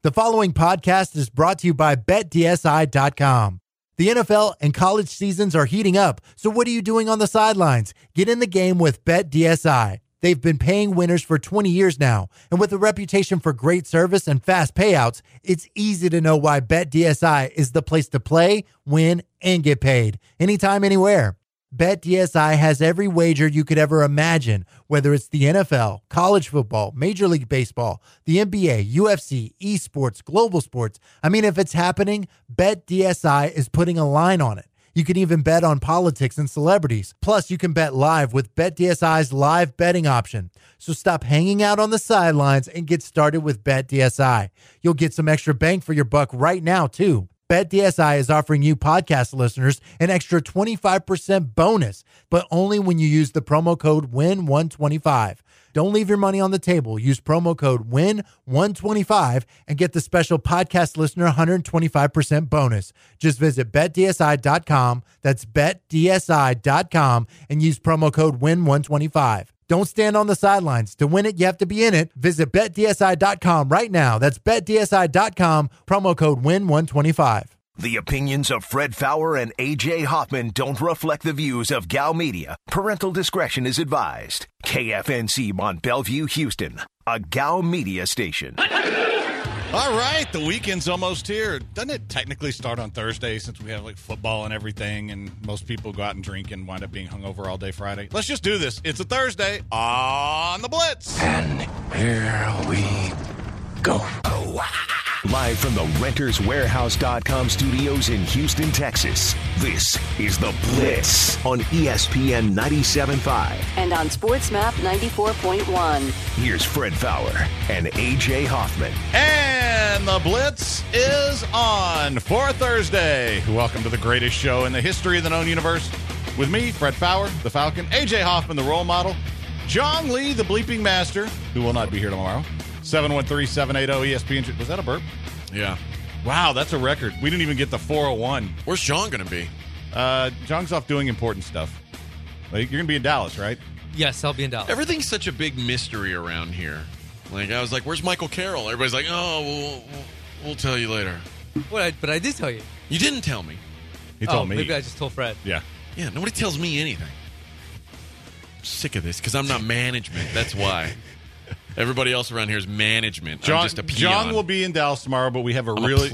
The following podcast is brought to you by BetDSI.com. The NFL and college seasons are heating up, so what are you doing on the sidelines? Get in the game with BetDSI. They've been paying winners for 20 years now, and with a reputation for great service and fast payouts, it's easy to know why BetDSI is the place to play, win, and get paid. Anytime, anywhere. BetDSI has every wager you could ever imagine, whether it's the NFL, college football, Major League Baseball, the NBA, UFC, esports, global sports. I mean, if it's happening, BetDSI is putting a line on it. You can even bet on politics and celebrities. Plus, you can bet live with BetDSI's live betting option. So stop hanging out on the sidelines and get started with BetDSI. You'll get some extra bang for your buck right now, too. BetDSI is offering you podcast listeners an extra 25% bonus, but only when you use the promo code WIN125. Don't leave your money on the table. Use promo code WIN125 and get the special podcast listener 125% bonus. Just visit BetDSI.com. That's BetDSI.com and use promo code WIN125. Don't stand on the sidelines. To win it, you have to be in it. Visit BetDSI.com right now. That's BetDSI.com, promo code WIN125. The opinions of Fred Faour and A.J. Hoffman don't reflect the views of Gal Media. Parental discretion is advised. KFNC Mont Bellevue, Houston, a Gal Media station. All right, the weekend's almost here. Doesn't it technically start on Thursday since we have like football and everything, and most people go out and drink and wind up being hungover all day Friday? Let's just do this. It's a Thursday on the Blitz. And here we go. Live from the RentersWarehouse.com studios in Houston, Texas, this is The Blitz on ESPN 97.5. And on SportsMap 94.1. Here's Fred Faour and A.J. Hoffman. And the Blitz is on for Thursday. Welcome to the greatest show in the history of the known universe. With me, Fred Faour, the Falcon, A.J. Hoffman, the role model, John Lee, the bleeping master, who will not be here tomorrow. 713-780-ESPN. Was that a burp? Yeah. Wow, that's a record. We didn't even get the 401. Where's John going to be? John's off doing important stuff. You're going to be in Dallas, right? Yes, I'll be in Dallas. Everything's such a big mystery around here. Like, I was like, where's Michael Carroll? Everybody's like, oh, we'll tell you later. But I did tell you. You didn't tell me. He told me. Maybe I just told Fred. Yeah. Yeah, nobody tells me anything. I'm sick of this because I'm not management. That's why. Everybody else around here is management. I'm just a peon. John will be in Dallas tomorrow, but we have a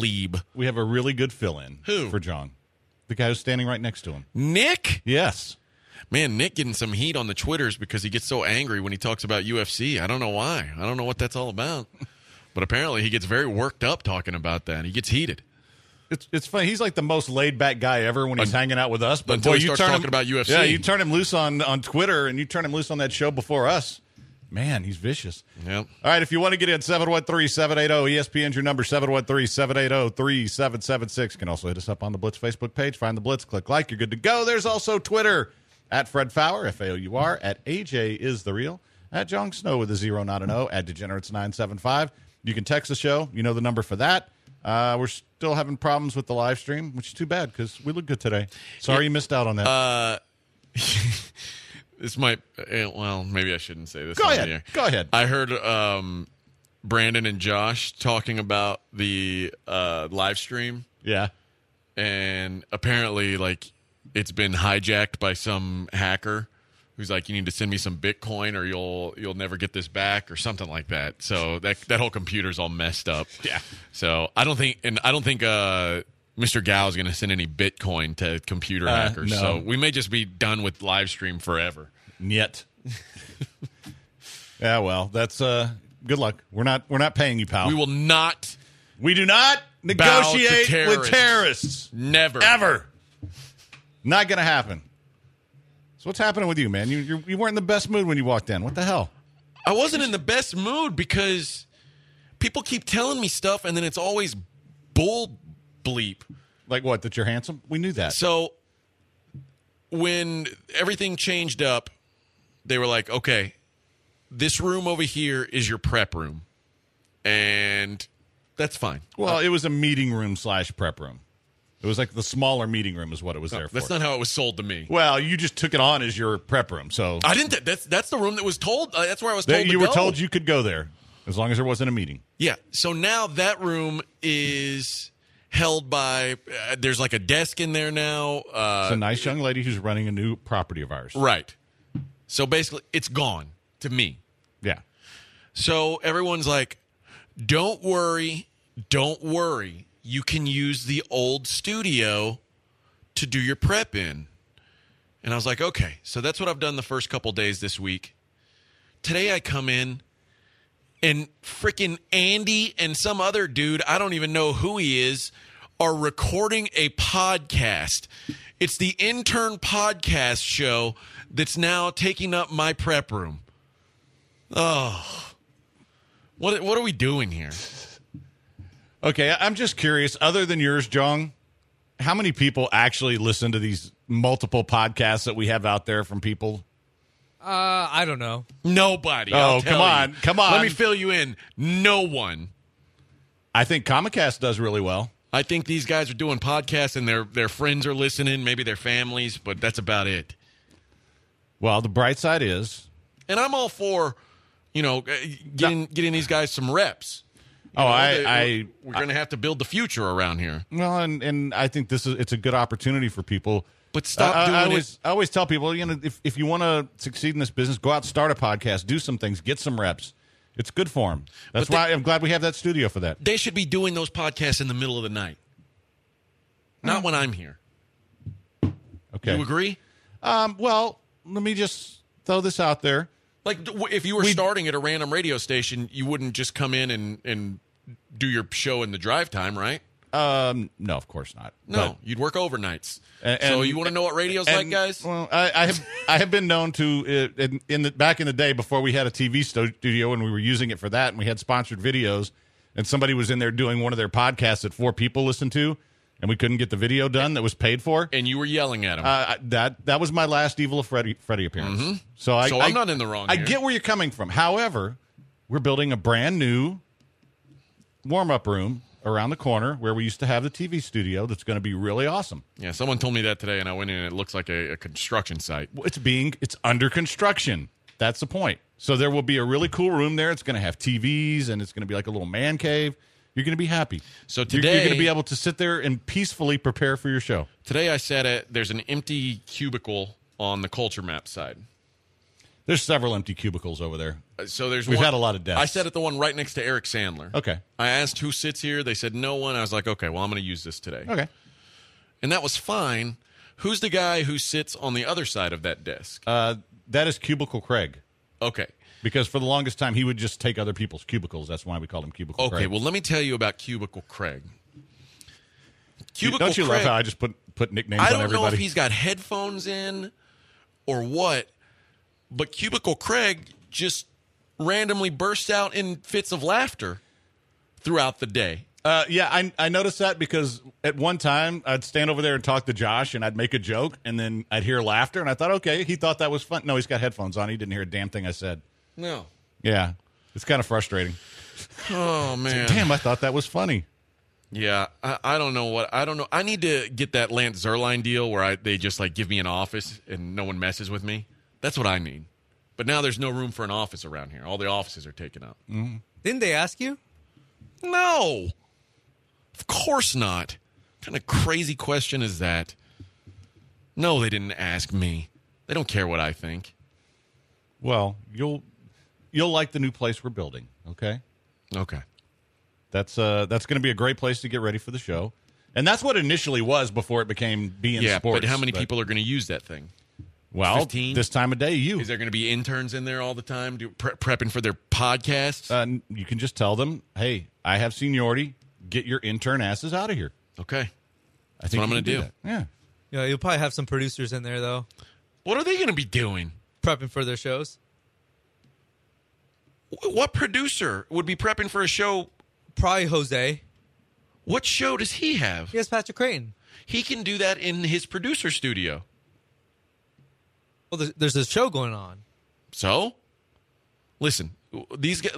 really good fill-in. Who? For John. The guy who's standing right next to him. Nick? Yes. Man, Nick getting some heat on the Twitters because he gets so angry when he talks about UFC. I don't know why. I don't know what that's all about. But apparently he gets very worked up talking about that. He gets heated. It's funny. He's like the most laid-back guy ever when he's hanging out with us. But until boy, he starts talking about UFC. Yeah, you turn him loose on Twitter, and you turn him loose on that show before us. Man, he's vicious. Yep. All right, if you want to get in, 713-780-ESPN's your number, 713-780-3776. You can also hit us up on the Blitz Facebook page. Find the Blitz, click like, you're good to go. There's also Twitter, at Fred Faour, F-A-O-U-R, at AJ is the real, at John Snow with a 0, not an O, at Degenerates975. You can text the show. You know the number for that. We're still having problems with the live stream, which is too bad because we look good today. Sorry you missed out on that. This might, well, maybe I shouldn't say this. Go ahead. I heard Brandon and Josh talking about the live stream. Yeah. And apparently, like, it's been hijacked by some hacker who's like, you need to send me some Bitcoin or you'll never get this back or something like that. So that whole computer's all messed up. Yeah. So I don't think Mr. Gao is going to send any Bitcoin to computer hackers. No. So we may just be done with live stream forever. Yet. Yeah, well, that's good luck. We're not paying you, pal. We will not. We do not negotiate with terrorists. Never. Ever. Not going to happen. So what's happening with you, man? You weren't in the best mood when you walked in. What the hell? I wasn't in the best mood because people keep telling me stuff, and then it's always bull bleep. Like what? That you're handsome? We knew that. So when everything changed up, they were like, okay, this room over here is your prep room. And that's fine. Well, it was a meeting room / prep room. It was like the smaller meeting room is what it was there for. That's not how it was sold to me. Well, you just took it on as your prep room. So I didn't. That's the room that was told. That's where I was told you were told you could go there. As long as there wasn't a meeting. Yeah. So now that room is held by, there's like a desk in there now. It's a nice young lady who's running a new property of ours. Right. So basically, it's gone to me. Yeah. So everyone's like, don't worry. You can use the old studio to do your prep in. And I was like, okay. So that's what I've done the first couple days this week. Today I come in, and freaking Andy and some other dude, I don't even know who he is, are recording a podcast. It's the intern podcast show that's now taking up my prep room. Oh. What are we doing here? Okay, I'm just curious, other than yours, Jong, how many people actually listen to these multiple podcasts that we have out there from people? I don't know. Nobody. Oh, come on. Let me fill you in. No one. I think Comcast does really well. I think these guys are doing podcasts and their friends are listening, maybe their families, but that's about it. Well, the bright side is... And I'm all for, getting these guys some reps. We're going to have to build the future around here. Well, and I think it's a good opportunity for people. But stop doing it. I always tell people, if you want to succeed in this business, go out and start a podcast, do some things, get some reps. It's good for them. That's why I'm glad we have that studio for that. They should be doing those podcasts in the middle of the night, not when I'm here. Okay. You agree? Well, let me just throw this out there. Like, if you were starting at a random radio station, you wouldn't just come in and do your show in the drive time, right? No, of course not. No, you'd work overnights. So you want to know what radio's like, guys? Well, I have been known to back in the day before we had a TV studio and we were using it for that, and we had sponsored videos, and somebody was in there doing one of their podcasts that 4 people listened to, and we couldn't get the video done that was paid for, and you were yelling at him. That was my last Evil of Freddy appearance. Mm-hmm. So I'm not in the wrong. I get where you're coming from. However, we're building a brand new warm-up room around the corner where we used to have the TV studio that's going to be really awesome. Yeah, someone told me that today, and I went in, and it looks like a construction site. Well, it's under construction. That's the point. So there will be a really cool room there. It's going to have TVs, and it's going to be like a little man cave. You're going to be happy. So today, you're going to be able to sit there and peacefully prepare for your show. Today I sat there's an empty cubicle on the Culture Map side. There's several empty cubicles over there. So We've had a lot of desks. I sat at the one right next to Eric Sandler. Okay. I asked who sits here. They said no one. I was like, okay, well, I'm going to use this today. Okay. And that was fine. Who's the guy who sits on the other side of that desk? That is Cubicle Craig. Okay. Because for the longest time, he would just take other people's cubicles. That's why we called him Cubicle Craig. Okay, well, let me tell you about Cubicle Craig. Don't you love how I just put nicknames on everybody? I don't know if he's got headphones in or what, but Cubicle Craig just randomly bursts out in fits of laughter throughout the day. Yeah, I noticed that because at one time I'd stand over there and talk to Josh, and I'd make a joke, and then I'd hear laughter, and I thought, okay, he thought that was fun. No, he's got headphones on. He didn't hear a damn thing I said. No. Yeah, it's kind of frustrating. Oh, man. Damn, I thought that was funny. Yeah, I don't know I don't know. I need to get that Lance Zerline deal where they just like give me an office and no one messes with me. That's what I need. But now there's no room for an office around here. All the offices are taken up. Mm-hmm. Didn't they ask you? No. Of course not. What kind of crazy question is that? No, they didn't ask me. They don't care what I think. Well, you'll like the new place we're building, okay? Okay. That's going to be a great place to get ready for the show. And that's what initially was before it became being sports. But how many people are going to use that thing? Well, 15? This time of day, Is there going to be interns in there all the time prepping for their podcasts? You can just tell them, hey, I have seniority. Get your intern asses out of here. Okay. That's what I'm going to do. Yeah. Yeah, you'll probably have some producers in there, though, What are they going to be doing? prepping for their shows. What producer would be prepping for a show? Probably Jose. What show does he have? He has Patrick Creighton. He can do that in his producer studio. Well, there's a show going on. So, listen, these guys,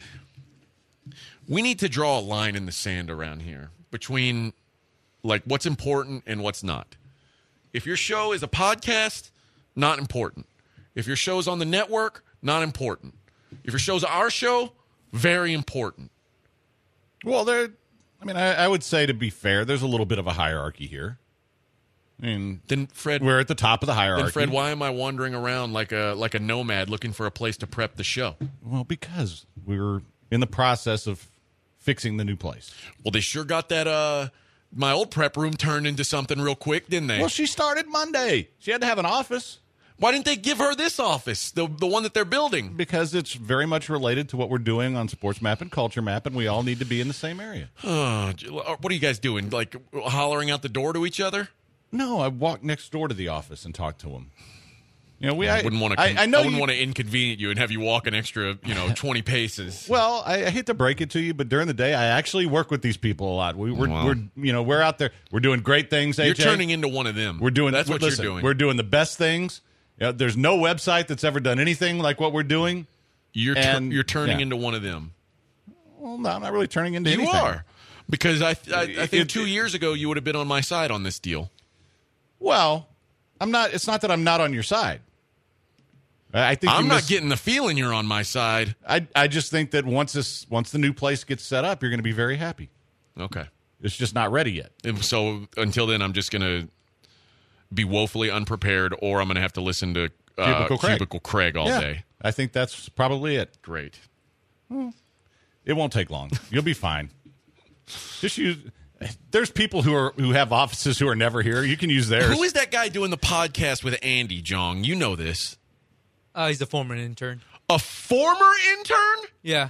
we need to draw a line in the sand around here between like what's important and what's not. If your show is a podcast, not important. If your show's on the network, not important. If your show's our show, Very important. Well, I would say, to be fair, there's a little bit of a hierarchy here. I mean, Then Fred, we're at the top of the hierarchy. Then Fred, why am I wandering around like a nomad looking for a place to prep the show? Well, because we were in the process of fixing the new place. Well, they sure got that my old prep room turned into something real quick, didn't they? Well, she started Monday. She had to have an office. Why didn't they give her this office, the one that they're building? Because it's very much related to what we're doing on Sports Map and Culture Map, and we all need to be in the same area. What are you guys doing? Like hollering out the door to each other? No, I walked next door to the office and talked to them. You know, I wouldn't want to. I know wouldn't want to inconvenience you and have you walk an extra, 20 paces. Well, I hate to break it to you, but during the day, I actually work with these people a lot. We're out there. We're doing great things. AJ. You're turning into one of them. That's what you're doing. We're doing the best things. There's no website that's ever done anything like what we're doing. You're turning into one of them. Well, no, I'm not really turning into anything. You are, because I think 2 years ago you would have been on my side on this deal. Well, I'm not. It's not that I'm not on your side. I think I'm not getting the feeling you're on my side. I just think that once the new place gets set up, you're going to be very happy. Okay. It's just not ready yet. And so until then, I'm just going to be woefully unprepared, or I'm going to have to listen to Cubicle Craig all day. I think that's probably it. Great. It won't take long. You'll be fine. Just use. There's people who have offices who are never here. You can use theirs. Who is that guy doing the podcast with Andy, Jong? You know this. He's a former intern. A former intern? Yeah.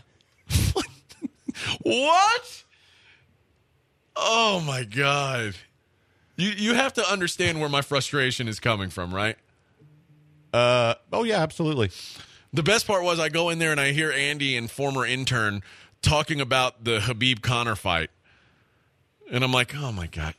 What? Oh, my God. You have to understand where my frustration is coming from, right? Oh, yeah, absolutely. The best part was I go in there and I hear Andy and former intern talking about the Khabib Conor fight. And I'm like, oh, my God.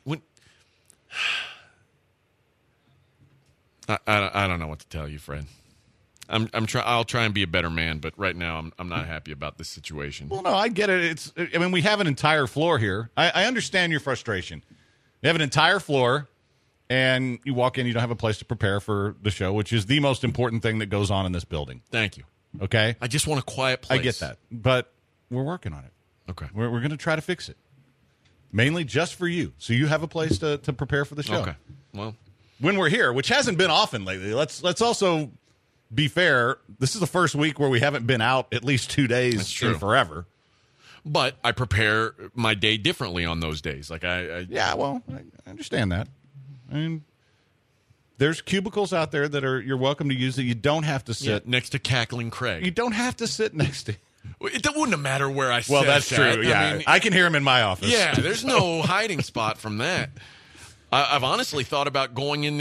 I don't know what to tell you, Fred. I'll try and be a better man, but right now I'm not happy about this situation. Well, no, I get it. We have an entire floor here. I understand your frustration. You have an entire floor, and you walk in, you don't have a place to prepare for the show, which is the most important thing that goes on in this building. Thank you. Okay? I just want a quiet place. I get that, but we're working on it. Okay. We're going to try to fix it, mainly just for you, so you have a place to prepare for the show. Okay. Well, when we're here, which hasn't been often lately, let's also be fair. This is the first week where we haven't been out at least 2 days in forever. But I prepare my day differently on those days. Like I understand that. I mean, there's cubicles out there that you're welcome to use that you don't have to sit next to Cackling Craig. You don't have to sit next to. It wouldn't matter where I sit. Well, that's true. Yeah, I can hear him in my office. Yeah, there's no hiding spot from that. I've honestly thought about going in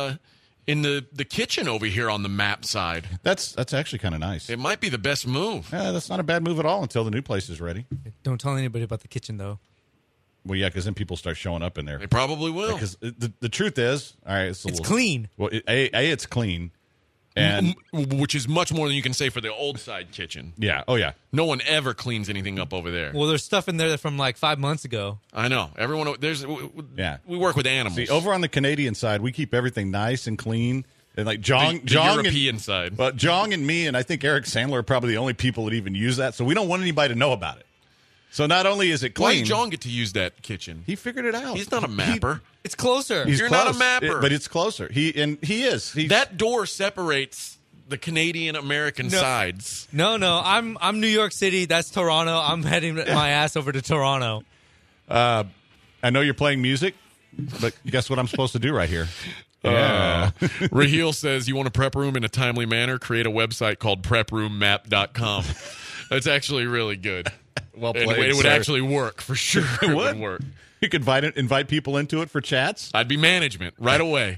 the kitchen over here on the map side. That's actually kind of nice. It might be the best move. Yeah, that's not a bad move at all until the new place is ready. Don't tell anybody about the kitchen, though. Well, yeah, because then people start showing up in there. They probably will. Because the truth is, all right, it's clean. Well, it's clean, and which is much more than you can say for the old side kitchen. Yeah. Oh, yeah. No one ever cleans anything up over there. Well, there's stuff in there from like 5 months ago. I know. Everyone. We work with animals. See, over on the Canadian side, we keep everything nice and clean. And like Jong European side. But Jong and me, and I think Eric Sandler are probably the only people that even use that. So we don't want anybody to know about it. So not only is it clean. Why does Jong get to use that kitchen? He figured it out. He's not a mapper. It's closer. You're not a mapper. But it's closer. He is. That door separates the Canadian American sides. No. I'm New York City. That's Toronto. I'm heading my ass over to Toronto. I know you're playing music, but guess what I'm supposed to do right here? Raheel says, you want a prep room in a timely manner? Create a website called preproommap.com. That's actually really good. Well played, it would actually work for sure. It would work. You could invite people into it for chats. I'd be management right away.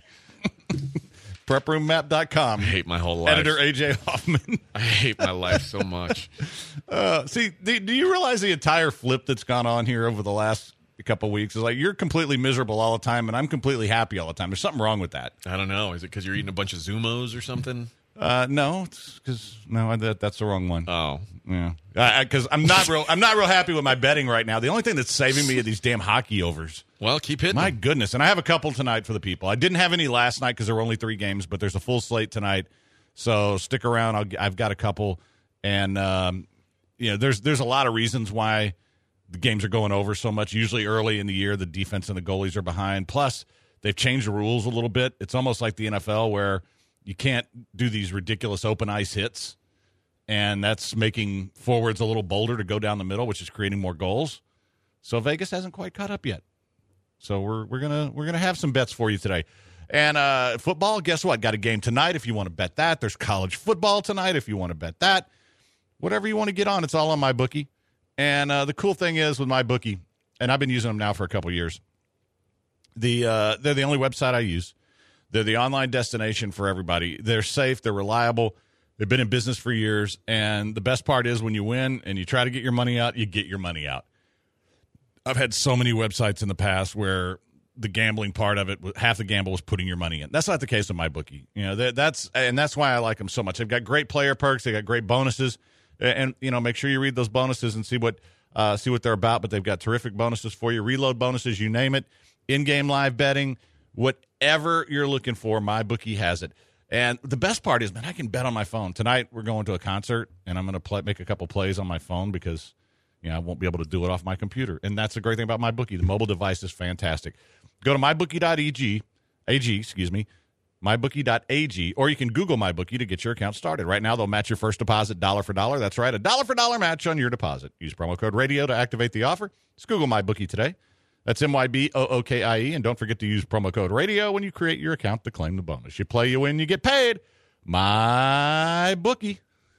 Preproommap.com. I hate my whole life. Editor AJ Hoffman. I hate my life so much. See, do you realize the entire flip that's gone on here over the last couple of weeks is like you're completely miserable all the time and I'm completely happy all the time. There's something wrong with that. I don't know. Is it because you're eating a bunch of Zumos or something? No, it's because that's the wrong one. Oh, yeah. Because I'm not real happy with my betting right now. The only thing that's saving me are these damn hockey overs. Well, keep hitting. My goodness, and I have a couple tonight for the people. I didn't have any last night because there were only 3 games, but there's a full slate tonight. So stick around. I've got a couple, and there's a lot of reasons why the games are going over so much. Usually early in the year, the defense and the goalies are behind. Plus, they've changed the rules a little bit. It's almost like the NFL where you can't do these ridiculous open ice hits, and that's making forwards a little bolder to go down the middle, which is creating more goals. So Vegas hasn't quite caught up yet. So we're gonna have some bets for you today. And football, guess what? Got a game tonight if you want to bet that. There's college football tonight if you want to bet that. Whatever you want to get on, it's all on MyBookie. And the cool thing is with MyBookie, and I've been using them now for a couple of years, they're the only website I use. They're the online destination for everybody. They're safe. They're reliable. They've been in business for years. And the best part is when you win and you try to get your money out, you get your money out. I've had so many websites in the past where the gambling part of it, half the gamble was putting your money in. That's not the case with MyBookie. That's why I like them so much. They've got great player perks. They got great bonuses. And make sure you read those bonuses and see what they're about. But they've got terrific bonuses for you, reload bonuses, you name it, in-game live betting, whatever you're looking for. MyBookie has it. And the best part is, man, I can bet on my phone. Tonight we're going to a concert, and I'm going to make a couple plays on my phone because I won't be able to do it off my computer. And that's the great thing about MyBookie. The mobile device is fantastic. Go to mybookie.ag, mybookie.ag, or you can Google MyBookie to get your account started. Right now, they'll match your first deposit dollar for dollar. That's right, a dollar for dollar match on your deposit. Use promo code RADIO to activate the offer. Just Google MyBookie today. That's MYBOOKIE, and don't forget to use promo code RADIO when you create your account to claim the bonus. You play, you win, you get paid. MyBookie.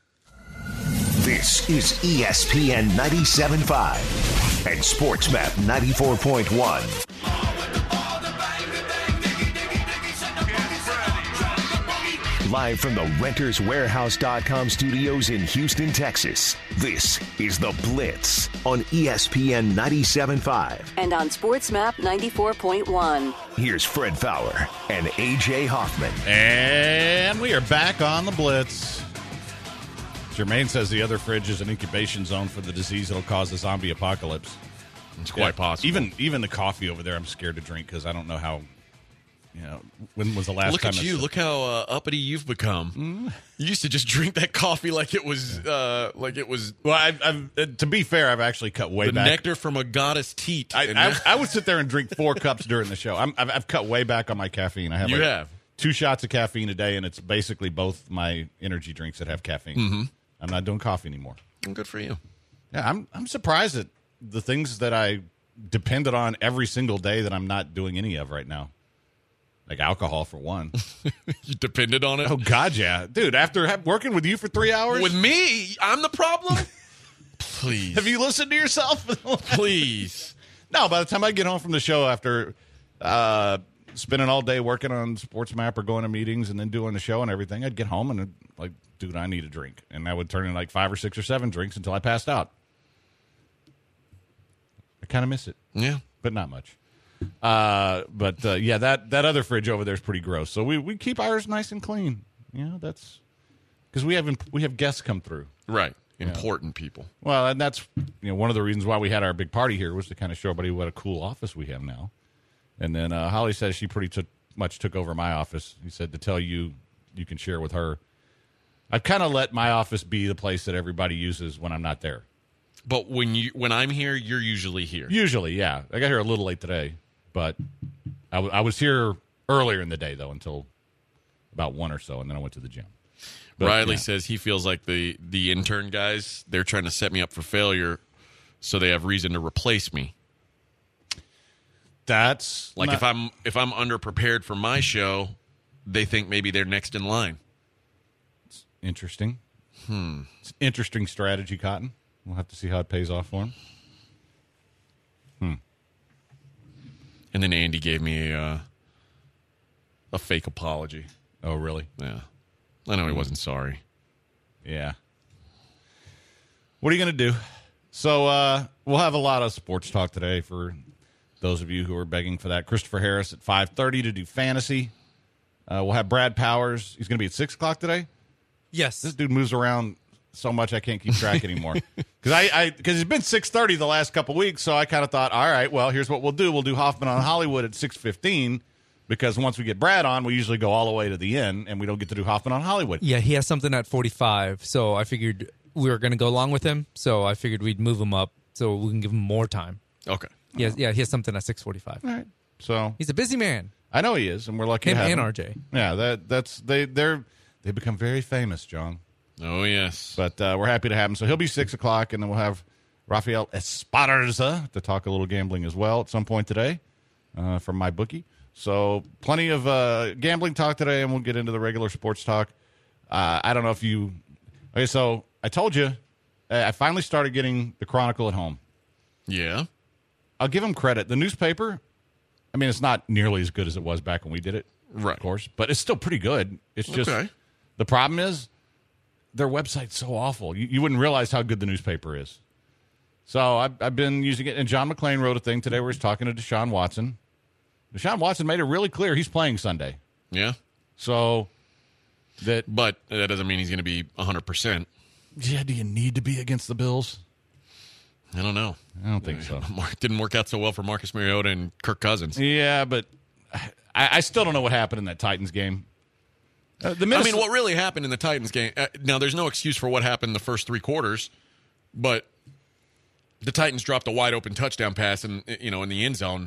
This is ESPN 97.5 and SportsMap 94.1. Live from the RentersWarehouse.com studios in Houston, Texas, this is The Blitz on ESPN 97.5. And on SportsMap 94.1. Here's Fred Fowler and A.J. Hoffman. And we are back on The Blitz. Jermaine says the other fridge is an incubation zone for the disease that'll cause a zombie apocalypse. It's quite possible. Even the coffee over there I'm scared to drink because I don't know how... when was the last time? Look at you! Look how uppity you've become. You used to just drink that coffee like it was. Well, I've to be fair, I've actually cut way back. The nectar from a goddess teat. I would sit there and drink 4 cups during the show. I've cut way back on my caffeine. I have 2 shots of caffeine a day, and it's basically both my energy drinks that have caffeine. Mm-hmm. I'm not doing coffee anymore. Good for you. Yeah, I'm surprised at the things that I depended on every single day that I'm not doing any of right now. Like alcohol, for one. You depended on it? Oh, God, yeah. Dude, after working with you for 3 hours? With me? I'm the problem? Please. Have you listened to yourself? Please. No, by the time I get home from the show after spending all day working on SportsMap or going to meetings and then doing the show and everything, I'd get home and like, dude, I need a drink. And that would turn into like 5 or 6 or 7 drinks until I passed out. I kind of miss it. Yeah. But not much. That other fridge over there is pretty gross. So we keep ours nice and clean. That's because we have guests come through. Right. Important people. Well, and that's one of the reasons why we had our big party here was to kind of show everybody what a cool office we have now. And then Holly says she pretty much took over my office. He said to tell you can share with her. I've kind of let my office be the place that everybody uses when I'm not there. But when I'm here, you're usually here. Usually, yeah. I got here a little late today, but I was here earlier in the day, though, until about 1 or so, and then I went to the gym. But, Riley says he feels like the intern guys, they're trying to set me up for failure so they have reason to replace me. That's like if I'm underprepared for my show, they think maybe they're next in line. It's interesting. It's an interesting strategy, Cotton. We'll have to see how it pays off for him. And then Andy gave me a fake apology. Oh, really? Yeah. I know he wasn't sorry. Yeah. What are you going to do? So we'll have a lot of sports talk today for those of you who are begging for that. Christopher Harris at 5:30 to do fantasy. We'll have Brad Powers. He's going to be at 6 o'clock today? Yes. This dude moves around so much I can't keep track anymore. Because it's been 6:30 the last couple weeks, so I kind of thought, all right, well, here's what we'll do. We'll do Hoffman on Hollywood at 6:15. Because once we get Brad on, we usually go all the way to the end, and we don't get to do Hoffman on Hollywood. Yeah, he has something at 45, so I figured we were going to go along with him, so I figured we'd move him up so we can give him more time. Okay. He has something at 6:45. All right. So He's a busy man. I know he is, and we're lucky Him to have and him. RJ. Yeah, they become very famous, John. Oh, yes. But we're happy to have him. So he'll be 6 o'clock, and then we'll have Rafael Esparza to talk a little gambling as well at some point today from MyBookie. So plenty of gambling talk today, and we'll get into the regular sports talk. I don't know if you – okay, so I told you I finally started getting the Chronicle at home. Yeah. I'll give them credit. The newspaper, I mean, it's not nearly as good as it was back when we did it, Right. of course, but it's still pretty good. It's just the problem is their website's so awful. You wouldn't realize how good the newspaper is. So I've been using it, and John McClain wrote a thing today where he's talking to Deshaun Watson. Deshaun Watson made it really clear he's playing Sunday. Yeah. So that, But that doesn't mean he's going to be 100%. yeah, do you need to be against the Bills? I don't know. I don't think so. Didn't work out so well for Marcus Mariota and Kirk Cousins. Yeah, but I still don't know what happened in that Titans game. I mean, what really happened in the Titans game, now there's no excuse for what happened in the first 3 quarters, but the Titans dropped a wide open touchdown pass in the end zone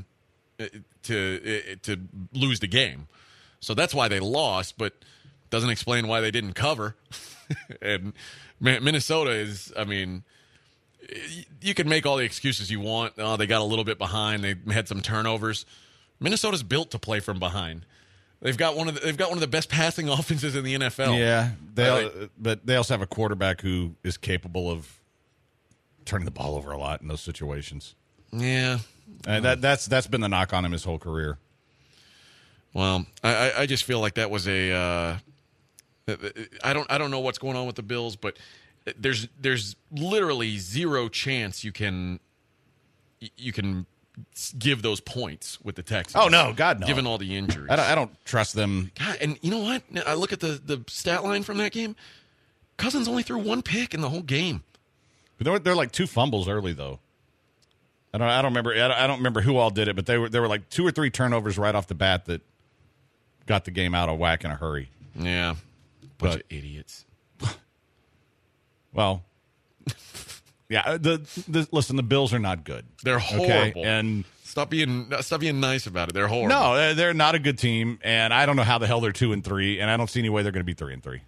to lose the game. So that's why they lost, but doesn't explain why they didn't cover. And Minnesota is, I mean, you can make all the excuses you want. Oh, they got a little bit behind. They had some turnovers. Minnesota's built to play from behind. They've got one of the best passing offenses in the NFL. Yeah, but they also have a quarterback who is capable of turning the ball over a lot in those situations. Yeah, and that's been the knock on him his whole career. Well, I just feel like that was a I don't know what's going on with the Bills, but there's literally zero chance you can give those points with the Texans. Oh no, God no! Given all the injuries, I don't trust them. God, and you know what? I look at the stat line from that game. Cousins only threw 1 pick in the whole game. But they're like 2 fumbles early though. I don't remember who all did it, but they were like 2 or 3 turnovers right off the bat that got the game out of whack in a hurry. Yeah, bunch of idiots. Well, yeah. Listen, the Bills are not good. They're horrible. Okay? And stop being nice about it. They're horrible. No, they're not a good team, and I don't know how the hell they're 2-3, and I don't see any way they're going to be 3-3.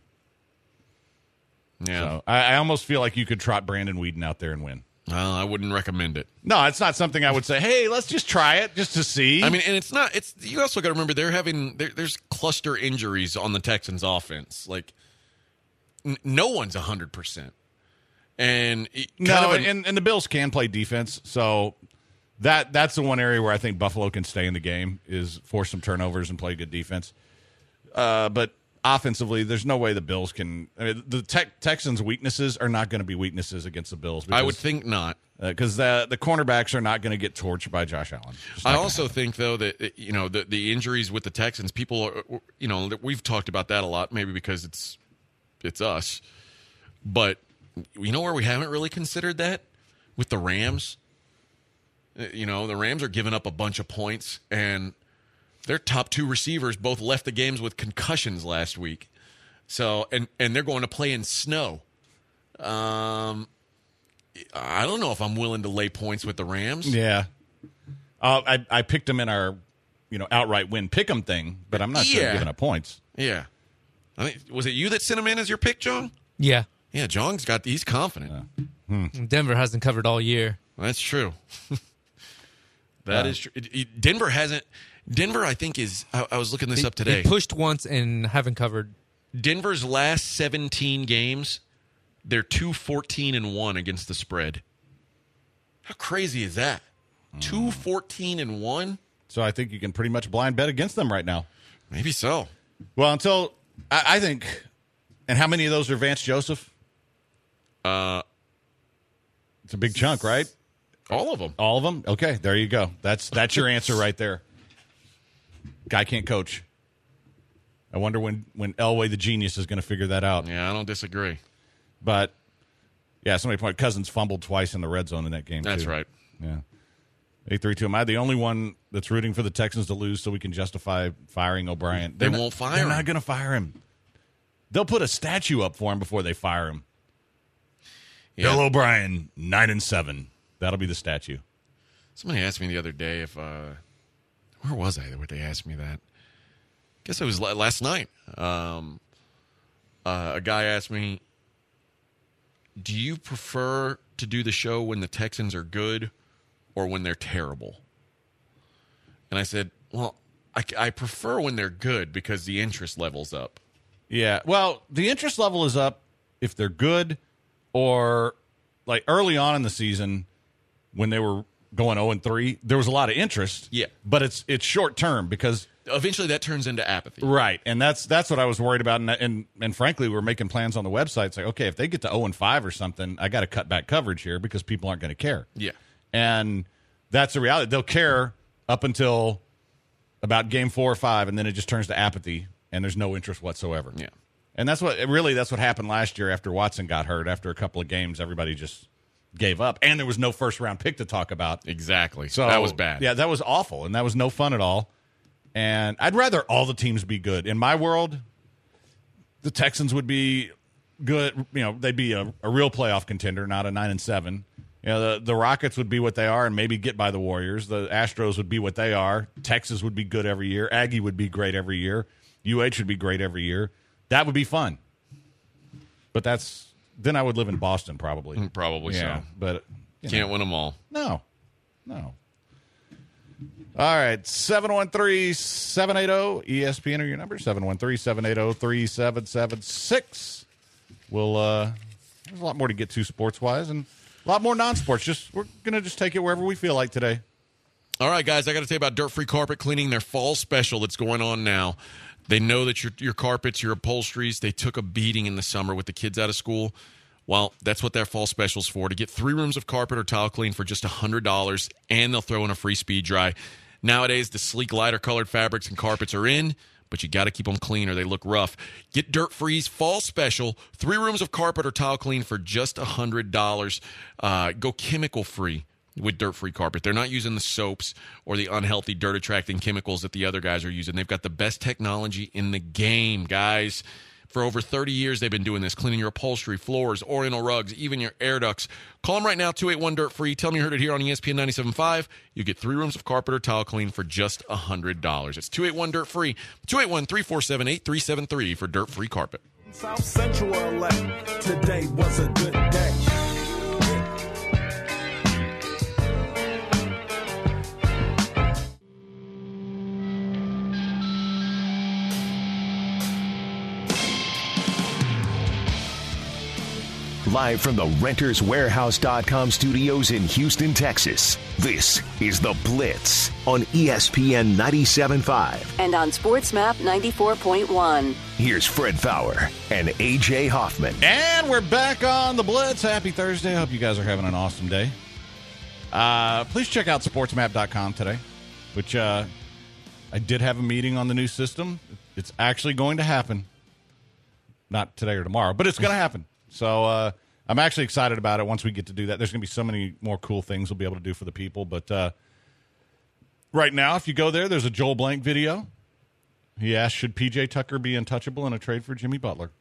Yeah, so I almost feel like you could trot Brandon Weeden out there and win. Well, I wouldn't recommend it. No, it's not something I would say, hey, let's just try it just to see. I mean, and it's not. It's you also got to remember there's cluster injuries on the Texans offense. Like no one's 100%. And and the Bills can play defense, so that's the one area where I think Buffalo can stay in the game is force some turnovers and play good defense. But offensively, there's no way the Bills can. I mean, the Texans' weaknesses are not going to be weaknesses against the Bills. I would think not, because the cornerbacks are not going to get torched by Josh Allen. I also think though that the injuries with the Texans, people are we've talked about that a lot, maybe because it's us, but. You know where we haven't really considered that? With the Rams. The Rams are giving up a bunch of points, and their top 2 receivers both left the games with concussions last week. So, and they're going to play in snow. I don't know if I'm willing to lay points with the Rams. Yeah. I picked them in our, outright win pick 'em thing, but I'm not sure giving up points. Yeah. Was it you that sent them in as your pick, John? Yeah. Yeah, he's confident. Denver hasn't covered all year. That's true. That is true. Denver, I think, is. I was looking this up today. They pushed once and haven't covered. Denver's last 17 games, they're 2-14-1 against the spread. How crazy is that? 2-14-1? So I think you can pretty much blind bet against them right now. Maybe so. Well, until I think. And how many of those are Vance Joseph? It's a big chunk, right? All of them. All of them? Okay, there you go. That's your answer right there. Guy can't coach. I wonder when Elway the genius is going to figure that out. Yeah, I don't disagree. But, yeah, somebody pointed Cousins fumbled twice in the red zone in that game, That's too. right. Yeah. 8-3-2. Am I the only one that's rooting for the Texans to lose so we can justify firing O'Brien? They won't fire him. They're not going to fire him. They'll put a statue up for him before they fire him. Yeah. Bill O'Brien, 9-7. That'll be the statue. Somebody asked me the other day if where was I? Where they asked me that? I guess it was last night. A guy asked me, "Do you prefer to do the show when the Texans are good or when they're terrible?" And I said, "Well, I prefer when they're good because the interest level's up." Yeah. Well, the interest level is up if they're good, or like early on in the season when they were going 0-3, there was a lot of interest. Yeah. But it's short term because Eventually that turns into apathy. right, and that's what I was worried about, and frankly, we're making plans on the website. It's like, okay, if they get to 0-5 or something, I got to cut back coverage here because people aren't going to care. Yeah. And that's the reality. They'll care up until about game 4 or 5, and then it just turns to apathy, and there's no interest whatsoever. Yeah. And that's what happened last year after Watson got hurt. After a couple of games, everybody just gave up, and there was no first-round pick to talk about. Exactly. So that was bad. Yeah, that was awful, and that was no fun at all. And I'd rather all the teams be good. In my world, the Texans would be good. You know, they'd be a real playoff contender, not a 9-7. You know, the Rockets would be what they are and maybe get by the Warriors. The Astros would be what they are. Texas would be good every year. Aggie would be great every year. UH would be great every year. That would be fun. But then I would live in Boston probably. Probably Yeah, so. but Can't win them all. No. All right, 713-780-ESPN are your number, 713-780-3776. We'll there's a lot more to get to sports-wise and a lot more non-sports. We're going to just take it wherever we feel like today. All right, guys, I got to tell you about Dirt Free Carpet Cleaning, their fall special that's going on now. They know that your carpets, your upholsteries, they took a beating in the summer with the kids out of school. Well, that's what their fall special's for, to get 3 rooms of carpet or tile clean for just $100, and they'll throw in a free speed dry. Nowadays, the sleek, lighter-colored fabrics and carpets are in, but you got to keep them clean or they look rough. Get Dirt Free's fall special, 3 rooms of carpet or tile clean for just $100. Go chemical-free with Dirt Free Carpet. They're not using the soaps or the unhealthy dirt-attracting chemicals that the other guys are using. They've got the best technology in the game, guys. For over 30 years, they've been doing this, cleaning your upholstery, floors, oriental rugs, even your air ducts. Call them right now, 281-DIRT-FREE. Tell them you heard it here on ESPN 97.5. You get 3 rooms of carpet or tile clean for just $100. It's 281-DIRT-FREE, 281-347-8373 for Dirt Free Carpet. South Central LA, today was a good day. Live from the RentersWarehouse.com studios in Houston, Texas, this is The Blitz on ESPN 97.5. And on SportsMap 94.1. Here's Fred Faour and A.J. Hoffman. And we're back on The Blitz. Happy Thursday. I hope you guys are having an awesome day. Please check out SportsMap.com today, which I did have a meeting on the new system. It's actually going to happen. Not today or tomorrow, but it's going to happen. So I'm actually excited about it once we get to do that. There's going to be so many more cool things we'll be able to do for the people. But right now, if you go there, there's a Joel Blank video. He asked, should P.J. Tucker be untouchable in a trade for Jimmy Butler?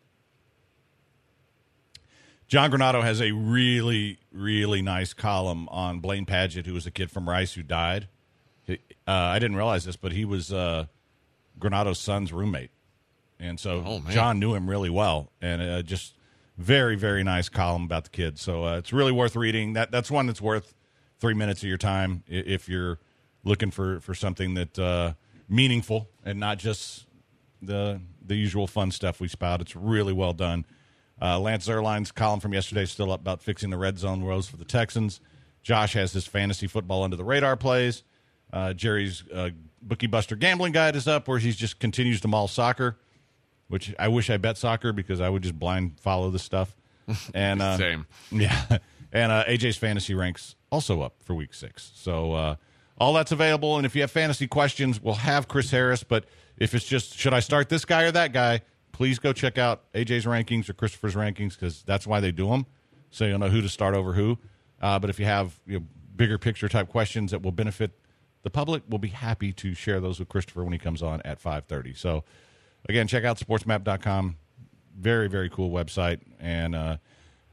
John Granado has a really, really nice column on Blaine Padgett, who was a kid from Rice who died. I didn't realize this, but he was Granado's son's roommate. And so John knew him really well. And just very, very nice column about the kid. So it's really worth reading. That's one that's worth 3 minutes of your time if you're looking for something that meaningful and not just the usual fun stuff we spout. It's really well done. Lance Zierlein's column from yesterday is still up about fixing the red zone woes for the Texans. Josh has his fantasy football under the radar plays. Jerry's Bookie Buster gambling guide is up where he just continues to maul soccer, which I wish I bet soccer because I would just blind follow this stuff. And Same. Yeah. And AJ's fantasy ranks also up for week 6. So all that's available. And if you have fantasy questions, we'll have Chris Harris. But if it's just, should I start this guy or that guy, please go check out AJ's rankings or Christopher's rankings because that's why they do them. So you'll know who to start over who. But if you have bigger picture type questions that will benefit the public, we'll be happy to share those with Christopher when he comes on at 5:30. So, again, check out sportsmap.com. Very, very cool website. And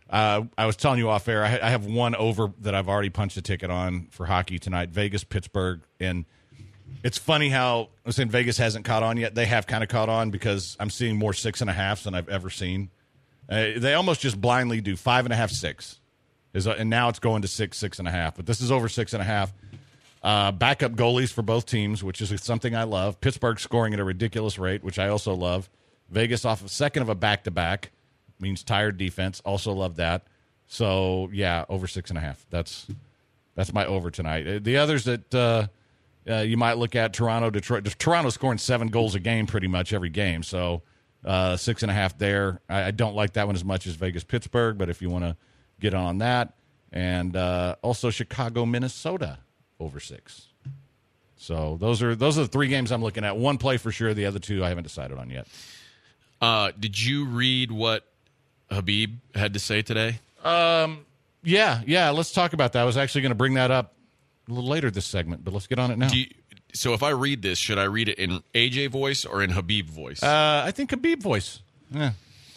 I was telling you off air, I have one over that I've already punched a ticket on for hockey tonight, Vegas-Pittsburgh. And it's funny how I'm saying Vegas hasn't caught on yet. They have kind of caught on because I'm seeing more 6.5s than I've ever seen. They almost just blindly do 5.5, 6. And now it's going to 6, 6.5. But this is over 6.5. Backup goalies for both teams, which is something I love. Pittsburgh scoring at a ridiculous rate, which I also love. Vegas off a second of a back-to-back. Means tired defense. Also love that. So, yeah, over 6.5. That's my over tonight. The others that you might look at, Toronto, Detroit. Toronto's scoring 7 goals a game pretty much every game. So, 6.5 there. I don't like that one as much as Vegas-Pittsburgh, but if you want to get on that. And also Chicago, Minnesota, over 6. So, those are the 3 games I'm looking at. One play for sure. The other 2 I haven't decided on yet. Did you read what Habib had to say today? Yeah. Let's talk about that. I was actually going to bring that up a little later this segment, but let's get on it now. So if I read this, should I read it in AJ voice or in Habib voice? I think Habib voice. Yeah.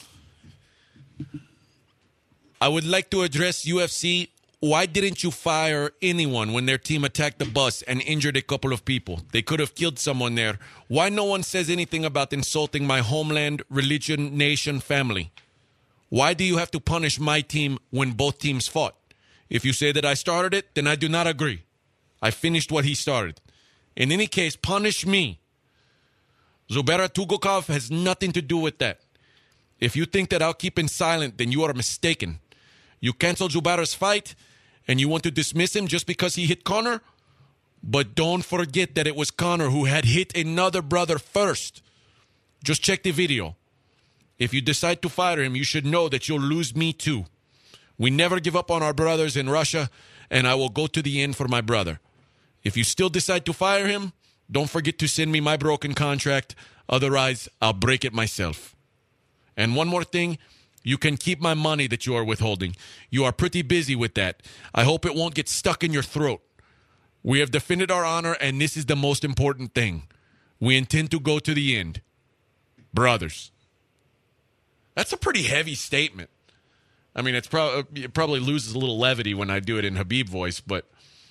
I would like to address UFC. Why didn't you fire anyone when their team attacked the bus and injured a couple of people? They could have killed someone there. Why no one says anything about insulting my homeland, religion, nation, family? Why do you have to punish my team when both teams fought? If you say that I started it, then I do not agree. I finished what he started. In any case, punish me. Zubaira Tugokov has nothing to do with that. If you think that I'll keep him silent, then you are mistaken. You canceled Zubaira's fight, and you want to dismiss him just because he hit Conor? But don't forget that it was Conor who had hit another brother first. Just check the video. If you decide to fire him, you should know that you'll lose me too. We never give up on our brothers in Russia, and I will go to the end for my brother. If you still decide to fire him, don't forget to send me my broken contract. Otherwise, I'll break it myself. And one more thing, you can keep my money that you are withholding. You are pretty busy with that. I hope it won't get stuck in your throat. We have defended our honor, and this is the most important thing. We intend to go to the end. Brothers. That's a pretty heavy statement. I mean, it probably loses a little levity when I do it in Habib voice, but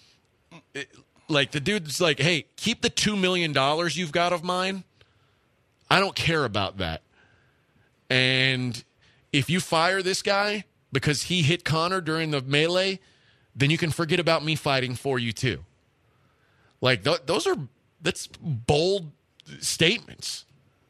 the dude's like, hey, keep the $2 million you've got of mine. I don't care about that. And if you fire this guy because he hit Conor during the melee, then you can forget about me fighting for you too. That's bold statements.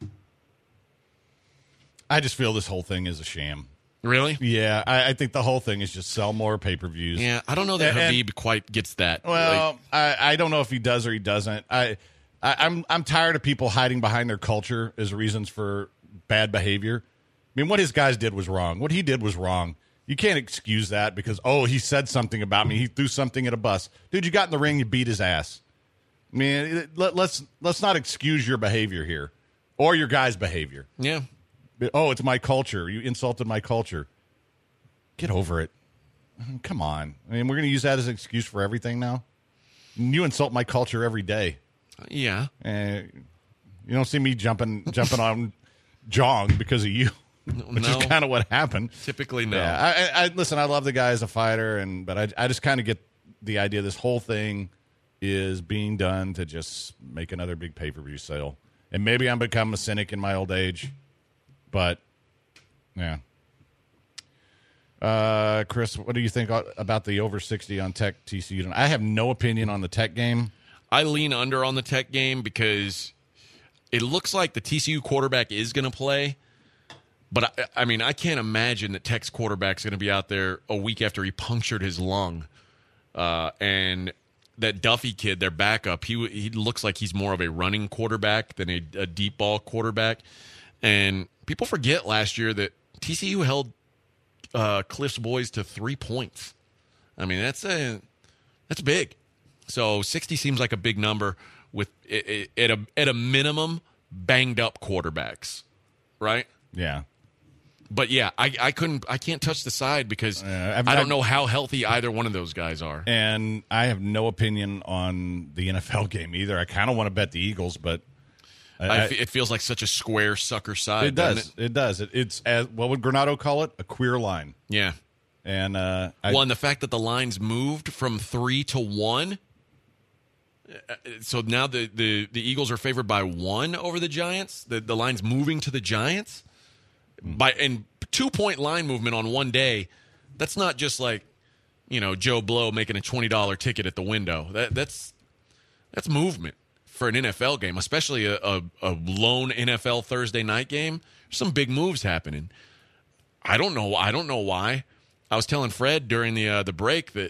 I just feel this whole thing is a sham. Really? Yeah, I think the whole thing is just sell more pay-per-views. Yeah, I don't know that Habib quite gets that. Well, I don't know if he does or he doesn't. I'm tired of people hiding behind their culture as reasons for bad behavior. I mean, what his guys did was wrong. What he did was wrong. You can't excuse that because, he said something about me. He threw something at a bus. Dude, you got in the ring, you beat his ass. I mean, let's not excuse your behavior here or your guy's behavior. Yeah. Oh, it's my culture. You insulted my culture. Get over it. Come on. I mean, we're going to use that as an excuse for everything now? You insult my culture every day. Yeah. You don't see me jumping on Jong because of you, which is kind of what happened. Typically, no. Yeah. Listen, I love the guy as a fighter, but I just kind of get the idea this whole thing is being done to just make another big pay-per-view sale. And maybe I'm becoming a cynic in my old age. But, yeah. Chris, what do you think about the over 60 on Tech TCU? I have no opinion on the Tech game. I lean under on the Tech game because it looks like the TCU quarterback is going to play. But, I mean, I can't imagine that Tech's quarterback's going to be out there a week after he punctured his lung. And that Duffy kid, their backup, he looks like he's more of a running quarterback than a deep ball quarterback. And people forget last year that TCU held Cliff's boys to 3 points. I mean, that's big. So 60 seems like a big number with at a minimum banged up quarterbacks, right? Yeah. But yeah, I can't touch the side because I don't know how healthy either one of those guys are. And I have no opinion on the NFL game either. I kind of want to bet the Eagles, but it feels like such a square sucker side. It does. It does. It's as what would Granado call it? A queer line. Yeah. And the fact that the lines moved from 3 to 1. So now the Eagles are favored by 1 over the Giants. The line's moving to the Giants and 2-point line movement on one day. That's not just like, Joe Blow making a $20 ticket at the window. That's movement for an NFL game, especially a lone NFL Thursday night game. There's some big moves happening. I don't know why. I was telling Fred during the break that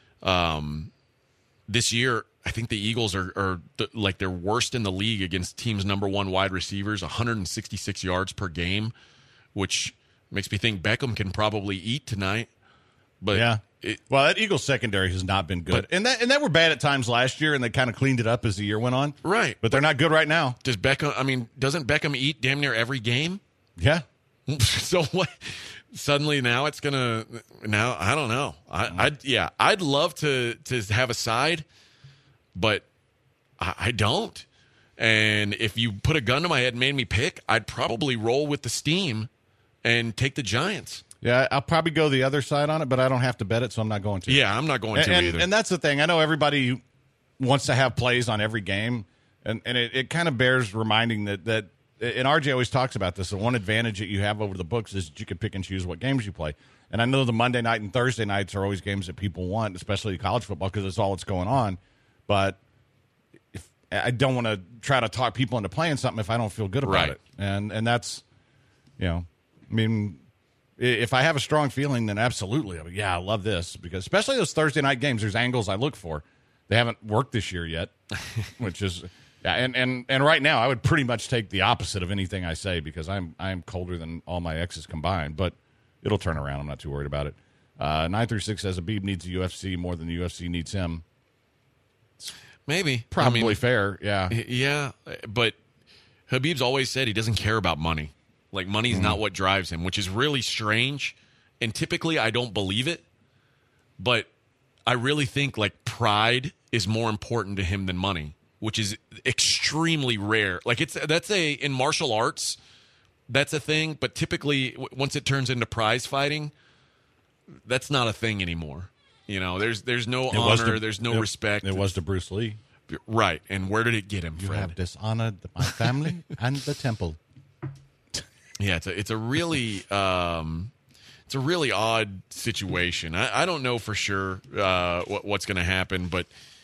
this year I think the Eagles are like they're worst in the league against teams' number 1 wide receivers, 166 yards per game, which makes me think Beckham can probably eat tonight. But yeah. That Eagles secondary has not been good. And they were bad at times last year, and they kind of cleaned it up as the year went on. Right. But they're not good right now. Doesn't Beckham eat damn near every game? Yeah. So what? Suddenly now it's going to – now I don't know. I'd love to have a side, but I don't. And if you put a gun to my head and made me pick, I'd probably roll with the steam and take the Giants. Yeah, I'll probably go the other side on it, but I don't have to bet it, so I'm not going to. Yeah, I'm not going to either. And that's the thing. I know everybody wants to have plays on every game, and it kind of bears reminding that and RJ always talks about this, the one advantage that you have over the books is that you can pick and choose what games you play. And I know the Monday night and Thursday nights are always games that people want, especially college football, because it's all that's going on. But I don't want to try to talk people into playing something if I don't feel good about it. And that's, if I have a strong feeling, then absolutely. I love this, because especially those Thursday night games, there's angles I look for. They haven't worked this year yet, which is and right now I would pretty much take the opposite of anything I say, because I'm colder than all my exes combined. But it'll turn around. I'm not too worried about it. 936 says Habib needs the UFC more than the UFC needs him. Maybe. Probably fair, yeah. Yeah, but Habib's always said he doesn't care about money. Like, money's not what drives him, which is really strange. And typically I don't believe it. But I really think, like, pride is more important to him than money, which is extremely rare. Like, in martial arts, that's a thing. But typically, once it turns into prize fighting, that's not a thing anymore. There's no honor, there's no respect. It was to Bruce Lee. Right. And where did it get him, Fred? You have dishonored my family and the temple. Yeah, it's a really odd situation. I don't know for sure what's going to happen, but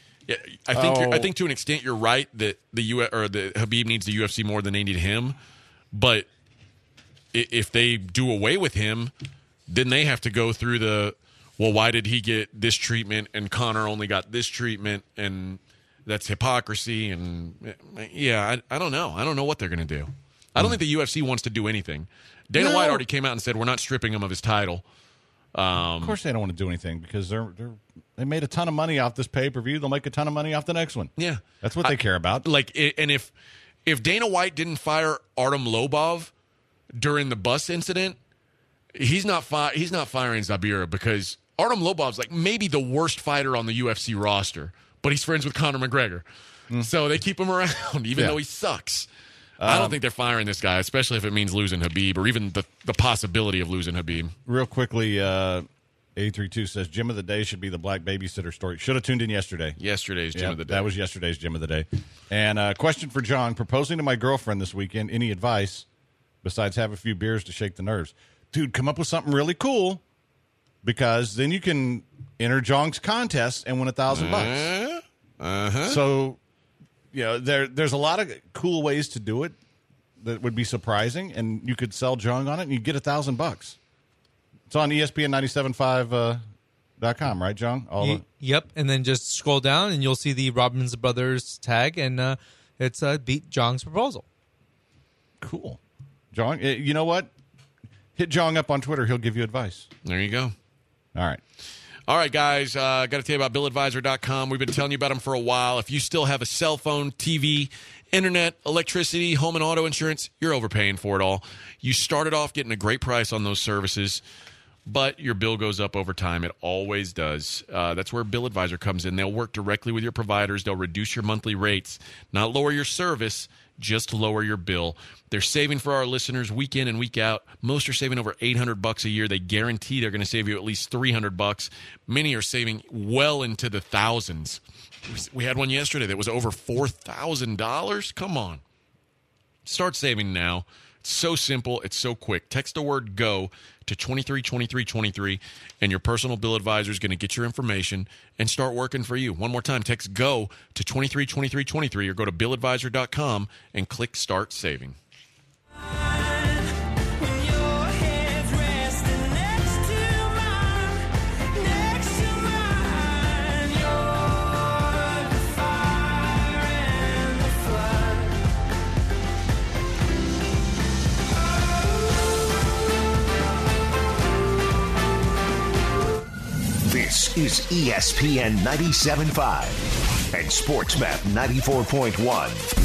I think to an extent you're right that the Habib needs the UFC more than they need him. But if they do away with him, then they have to go through why did he get this treatment and Conor only got this treatment, and that's hypocrisy. And I don't know. I don't know what they're going to do. I don't think the UFC wants to do anything. Dana White already came out and said we're not stripping him of his title. Of course they don't want to do anything, because they made a ton of money off this pay-per-view. They'll make a ton of money off the next one. Yeah. That's what they care about. And if Dana White didn't fire Artem Lobov during the bus incident, he's not firing Zabira, because Artem Lobov's like maybe the worst fighter on the UFC roster, but he's friends with Conor McGregor. So they keep him around even though he sucks. I don't think they're firing this guy, especially if it means losing Habib, or even the possibility of losing Habib. Real quickly, A32 says Gym of the Day should be the black babysitter story. Should have tuned in yesterday. Yesterday's Gym of the Day. That was yesterday's Gym of the Day. And question for John: proposing to my girlfriend this weekend. Any advice besides have a few beers to shake the nerves? Dude, come up with something really cool, because then you can enter Jong's contest and win $1,000. So, there's a lot of cool ways to do it that would be surprising, and you could sell Jong on it, and you get $1,000. It's on ESPN975.com, right, Jong? Yep, and then just scroll down, and you'll see the Robbins Brothers tag, and it's beat Jong's proposal. Cool. Jong, you know what? Hit Jong up on Twitter. He'll give you advice. There you go. All right, guys. Got to tell you about BillAdvisor.com. We've been telling you about them for a while. If you still have a cell phone, TV, internet, electricity, home and auto insurance, you're overpaying for it all. You started off getting a great price on those services. but your bill goes up over time. It always does. That's where Bill Advisor comes in. They'll work directly with your providers. They'll reduce your monthly rates, not lower your service, just lower your bill. They're saving for our listeners week in and week out. Most are saving over $800 a year. They guarantee they're going to save you at least $300. Many are saving well into the thousands. We had one yesterday that was over $4,000. Come on. Start saving now. It's so simple. It's so quick. Text the word GO to 232323, and your personal bill advisor is going to get your information and start working for you. One more time, text GO to 232323 or go to billadvisor.com and click Start Saving. This is ESPN 97.5 and SportsMap 94.1.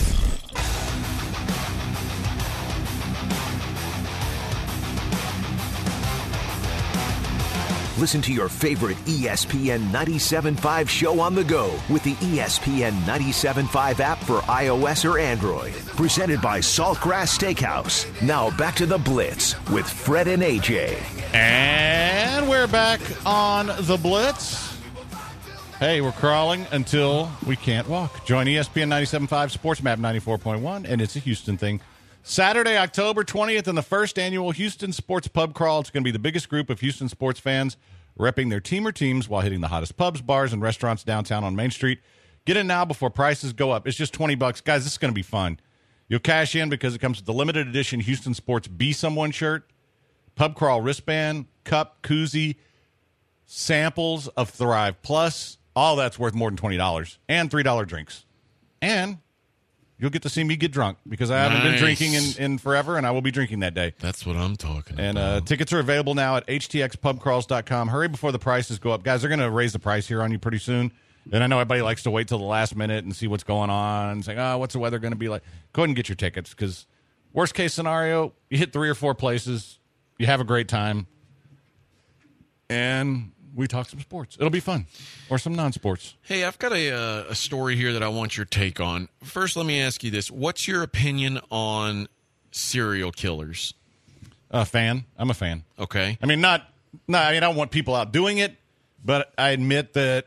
Listen to your favorite ESPN 97.5 show on the go with the ESPN 97.5 app for iOS or Android. Presented by Saltgrass Steakhouse. Now back to the Blitz with Fred and AJ. And we're back on the Blitz. Hey, we're crawling until we can't walk. Join ESPN 97.5, SportsMap 94.1, and it's a Houston thing. Saturday, October 20th, in the first annual Houston Sports Pub Crawl. It's going to be the biggest group of Houston sports fans repping their team or teams while hitting the hottest pubs, bars, and restaurants downtown on Main Street. Get in now before prices go up. It's just $20. Guys, this is going to be fun. You'll cash in because it comes with the limited edition Houston Sports Be Someone shirt, Pub Crawl wristband, cup, koozie, samples of Thrive Plus. All that's worth more than $20. And $3 drinks. And you'll get to see me get drunk because I haven't been drinking in forever, and I will be drinking that day. That's what I'm talking about. And tickets are available now at htxpubcrawls.com. Hurry before the prices go up. Guys, they're going to raise the price here on you pretty soon. And I know everybody likes to wait till the last minute and see what's going on and say, what's the weather going to be like? Go ahead and get your tickets because worst case scenario, you hit 3 or 4 places, you have a great time, and we talk some sports. It'll be fun. Or some non-sports. Hey, I've got a story here that I want your take on. First, let me ask you this. What's your opinion on serial killers? Fan. I'm a fan. Okay. I mean, I don't want people out doing it, but I admit that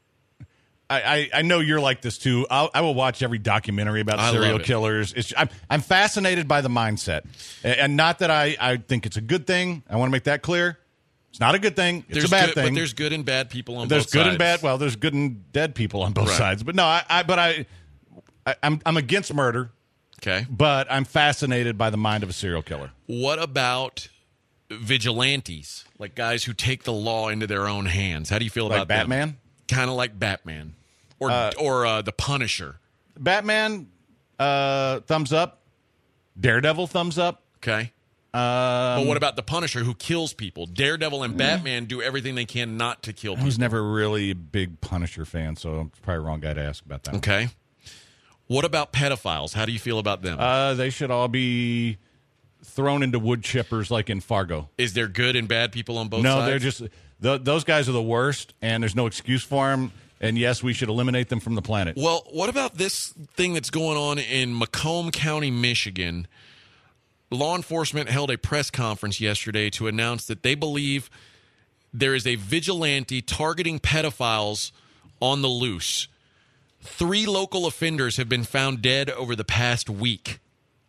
I know you're like this too. I will watch every documentary about serial killers. I'm fascinated by the mindset. And not that I think it's a good thing. I want to make that clear. It's not a good thing. It's a bad thing. But there's good and bad people on both sides. There's good and bad. Well, there's good and dead people on both sides. But no, I'm against murder. Okay. But I'm fascinated by the mind of a serial killer. What about vigilantes, like guys who take the law into their own hands? How do you feel about Batman? them? Kind of like Batman or the Punisher. Batman, thumbs up. Daredevil, thumbs up. Okay. But what about the Punisher who kills people? Daredevil and Batman do everything they can not to kill people. I was never really a big Punisher fan, so I'm probably the wrong guy to ask about that. Okay. What about pedophiles? How do you feel about them? They should all be thrown into wood chippers like in Fargo. Is there good and bad people on both sides? No, they're just those guys are the worst, and there's no excuse for them. And yes, we should eliminate them from the planet. Well, what about this thing that's going on in Macomb County, Michigan? Law enforcement held a press conference yesterday to announce that they believe there is a vigilante targeting pedophiles on the loose. 3 local offenders have been found dead over the past week.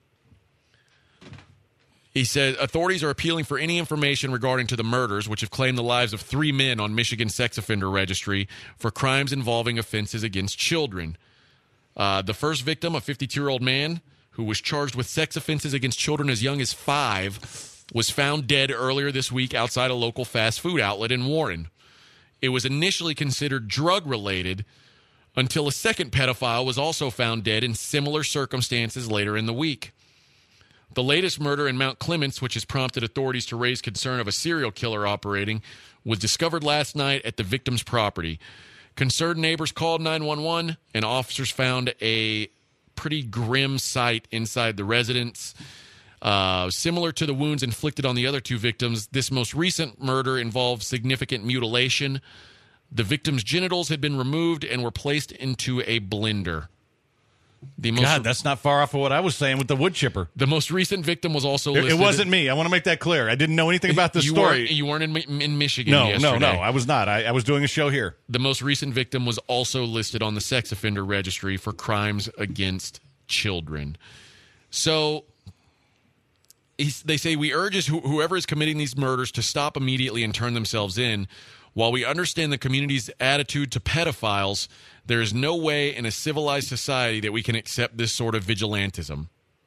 He said authorities are appealing for any information regarding to the murders, which have claimed the lives of 3 men on Michigan's sex offender registry for crimes involving offenses against children. The first victim, a 52-year-old man who was charged with sex offenses against children as young as 5, was found dead earlier this week outside a local fast food outlet in Warren. It was initially considered drug-related until a second pedophile was also found dead in similar circumstances later in the week. The latest murder in Mount Clements, which has prompted authorities to raise concern of a serial killer operating, was discovered last night at the victim's property. Concerned neighbors called 911, and officers found a pretty grim sight inside the residence. Similar to the wounds inflicted on the other two victims, this most recent murder involved significant mutilation. The victim's genitals had been removed and were placed into a blender. God, that's not far off of what I was saying with the wood chipper. The most recent victim was also listed. It wasn't me. I want to make that clear. I didn't know anything about this story. You weren't in Michigan No, yesterday. I was not. I was doing a show here. The most recent victim was also listed on the sex offender registry for crimes against children. So they say, we urge whoever is committing these murders to stop immediately and turn themselves in. While we understand the community's attitude to pedophiles, there is no way in a civilized society that we can accept this sort of vigilantism.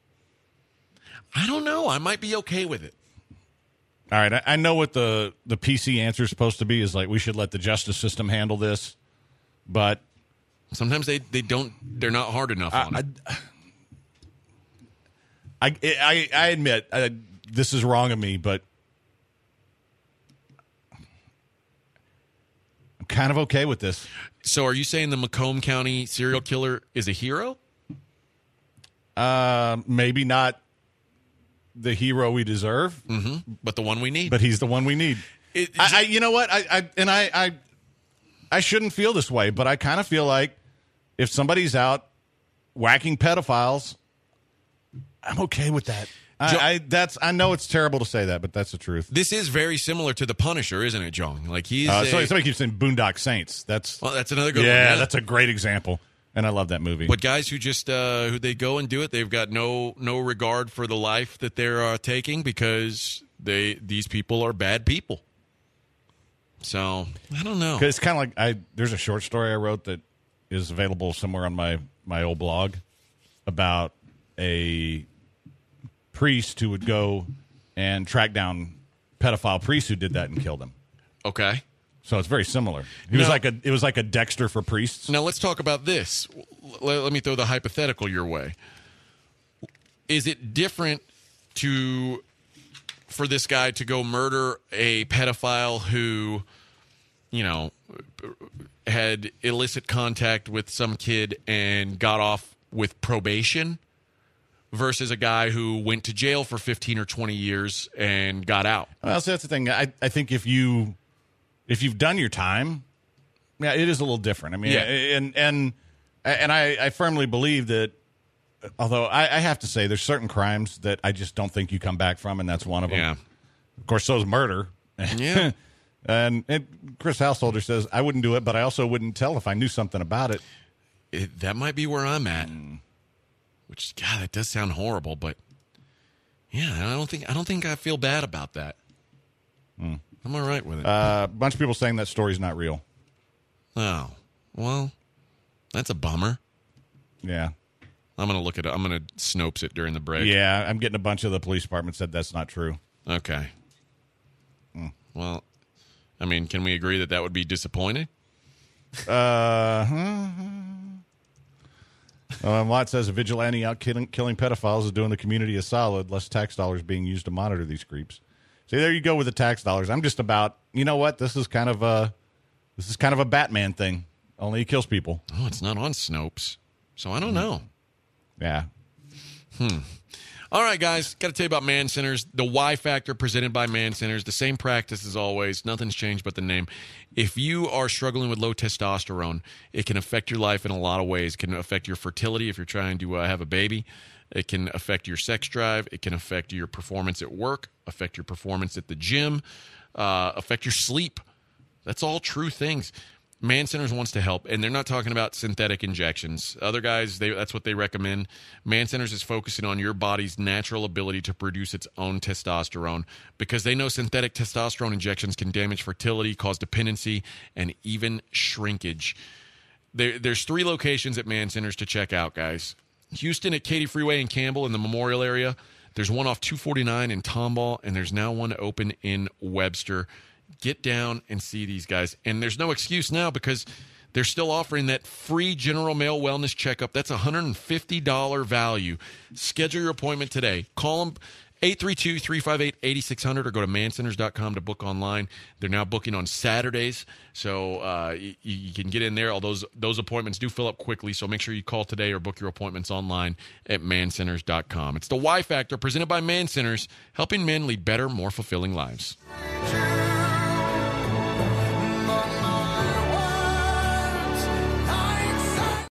I don't know. I might be okay with it. All right. I know what the PC answer is supposed to be is like, we should let the justice system handle this. But sometimes they're not hard enough on it. I admit this is wrong of me, but I'm kind of okay with this. So are you saying the Macomb County serial killer is a hero? Maybe not the hero we deserve. Mm-hmm. But the one we need. But he's the one we need. You know what? I shouldn't feel this way, but I kind of feel like if somebody's out whacking pedophiles, I'm okay with that. I know it's terrible to say that, but that's the truth. This is very similar to The Punisher, isn't it, John? Like somebody keeps saying Boondock Saints. That's another good one. Yeah, that's a great example, and I love that movie. But guys who just who they go and do it, they've got no regard for the life that they're taking because these people are bad people. So I don't know. It's kind of like there's a short story I wrote that is available somewhere on my old blog about a priest who would go and track down pedophile priests who did that and killed them. Okay. So it's very similar. It was like a Dexter for priests. Now let's talk about this. Let me throw the hypothetical your way. Is it different for this guy to go murder a pedophile who, had illicit contact with some kid and got off with probation versus a guy who went to jail for 15 or 20 years and got out? Well, so that's the thing. I think if you've done your time, yeah, it is a little different. I mean, and I firmly believe that, although I have to say there's certain crimes that I just don't think you come back from, and that's one of them. Yeah. Of course, so is murder. Yeah. And Chris Householder says, I wouldn't do it, but I also wouldn't tell if I knew something about it. That might be where I'm at. Which, God, that does sound horrible, but yeah, I don't think I feel bad about that. I'm all right with it. A bunch of people saying that story's not real. Oh, well, that's a bummer. Yeah. I'm going to look at it. I'm going to Snopes it during the break. Yeah, I'm getting a bunch of the police department said that's not true. Okay. Well, I mean, can we agree that would be disappointing? Watt says a vigilante out killing pedophiles is doing the community a solid. Less tax dollars being used to monitor these creeps. See, there you go with the tax dollars. I'm just about, you know what? This is kind of a Batman thing. Only he kills people. Oh, it's not on Snopes, so I don't know. Yeah. All right, guys, got to tell you about Man Centers. The Y Factor presented by Man Centers. The same practice as always. Nothing's changed but the name. If you are struggling with low testosterone, it can affect your life in a lot of ways. It can affect your fertility if you're trying to have a baby. It can affect your sex drive. It can affect your performance at work, affect your performance at the gym, affect your sleep. That's all true things. Man Centers wants to help, and they're not talking about synthetic injections. Other guys, that's what they recommend. Man Centers is focusing on your body's natural ability to produce its own testosterone because they know synthetic testosterone injections can damage fertility, cause dependency, and even shrinkage. There's 3 locations at Man Centers to check out, guys. Houston at Katy Freeway and Campbell in the Memorial area. There's one off 249 in Tomball, and there's now one open in Webster. Get down and see these guys. And there's no excuse now because they're still offering that free general male wellness checkup. That's a $150 value. Schedule your appointment today. Call them 832-358-8600 or go to mancenters.com to book online. They're now booking on Saturdays, so you can get in there. All those appointments do fill up quickly, so make sure you call today or book your appointments online at mancenters.com. It's the Y Factor presented by Man Centers, helping men lead better, more fulfilling lives.